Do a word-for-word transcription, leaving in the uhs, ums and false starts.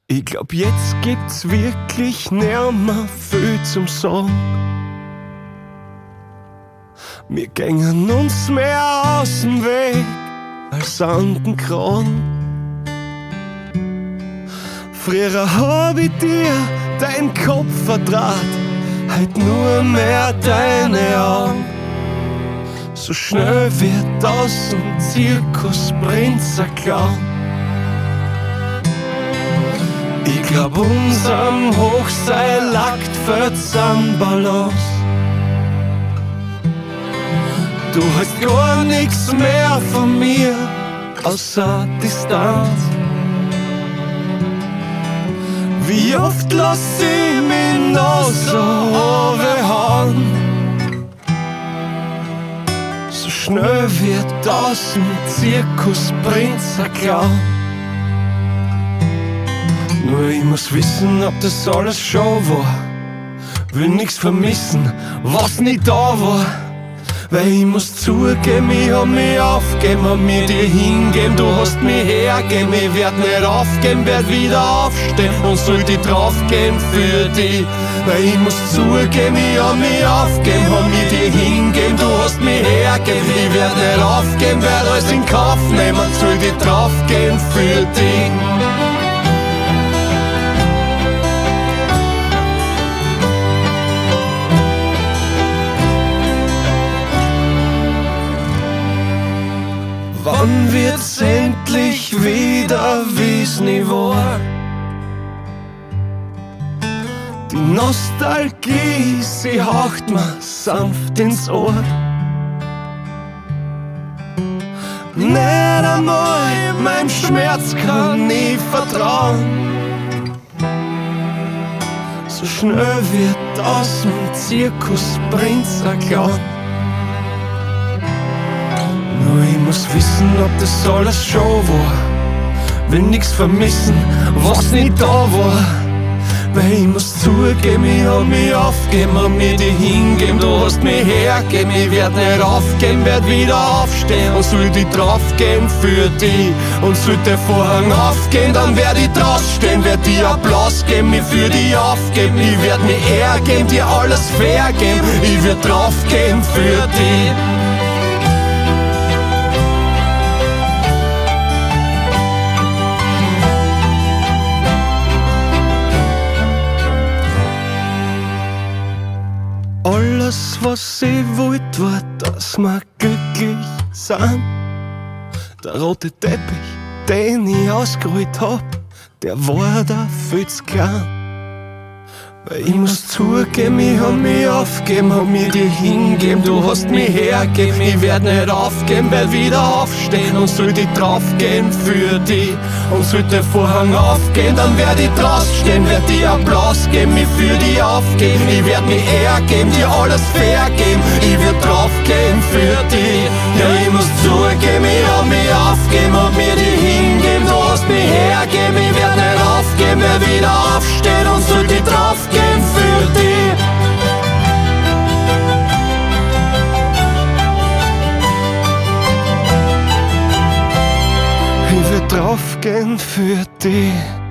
Ich glaub, jetzt gibt's wirklich nimmer viel zum Sagen. Wir gängen uns mehr aus dem Weg als an den Kran. Früher hab ich dir dein Kopf vertraut, heut nur mehr deine Augen. So schnell wird aus dem Zirkusprinz ein Clown. Ich glaub, unserem Hochseil lagt wird's an Balance. Du hast gar nix mehr von mir, außer Distanz. Wie oft lass ich mich noch so runterhauen? So schnell wird aus dem Zirkusprinz ein Clown. Nur ich muss wissen, ob das alles Show war. Will nix vermissen, was nicht da war. Weil ich muss zugeben, ich hab mich aufgeben, hab mich dir hingeben, du hast mich hergeben. Ich werd nicht aufgeben, werd wieder aufstehen und soll dich draufgehen für dich. Weil ich muss zugeben, ich hab mich aufgeben, hab mich dir hingeben, du hast mich hergeben. Ich werd nicht aufgeben, werd alles in Kauf nehmen und soll dich draufgehen für dich. Wann wird's endlich wieder, wie's nie war? Die Nostalgie, sie haucht mir sanft ins Ohr. Nicht einmal meinem Schmerz kann ich vertrauen. So schnell wird aus dem Zirkusprinz ein Clown. Nur ich muss wissen, ob das alles Show war. Will nix vermissen, was nicht da war. Weil ich muss zugeben, ich hab mich aufgeben, hab mir dir hingeben, du hast mich hergeben. Ich werd nicht aufgeben, werd wieder aufstehen und soll dich draufgehen für dich. Und sollte der Vorhang aufgehen, dann werd ich drausstehen, werd dir Applaus geben, mich für dich aufgeben. Ich werd mich hergeben, dir alles vergeben, ich werd draufgehen für dich. Alles, was ich wollt, war, dass wir glücklich sind. Der rote Teppich, den ich ausgerollt hab, der war da viel zu klein. Weil ich muss zugeben, ich hab mich aufgeben, hab mir dir hingeben, du hast mich hergeben. Ich werd nicht aufgeben, werd wieder aufstehen und soll dich draufgehen für dich. Und sollte der Vorhang aufgehen, dann werd ich drausstehen, werd dir Applaus geben, mich für dich aufgeben. Ich werd mich hergeben, dir alles vergeben, ich werd draufgehen für dich. Ja, ich muss zugeben, ich hab mich aufgeben, hab mir dir hingeben, du hast mich hergeben. Ich werd nicht aufgeben, werd wieder aufstehen und soll dich draufgehen für dich. Ich werd draufgehen für dich.